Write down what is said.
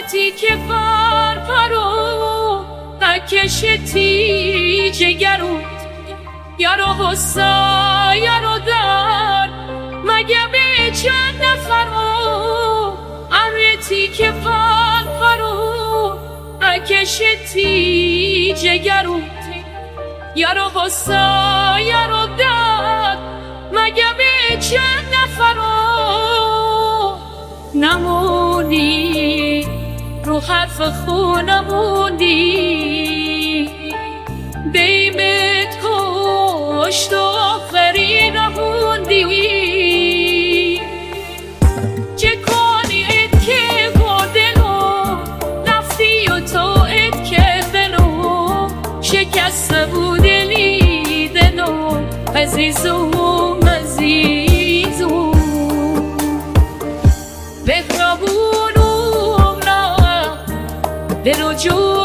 تیکه فرفرو نکشتی جگرو یارو غصه یارو در مگه به چند نفرو امه تیکه فرفرو نکشتی جگرو یارو غصه یارو در مگه به چند نفرو نمونی رو حرف خونمونی دیمت کشت و آخری نموندی چه کنی ات که گردنو رفتی و تو ات که دنو شکسته بود لیدنو عزیزم عزیزم بهرابونم نه دل و جون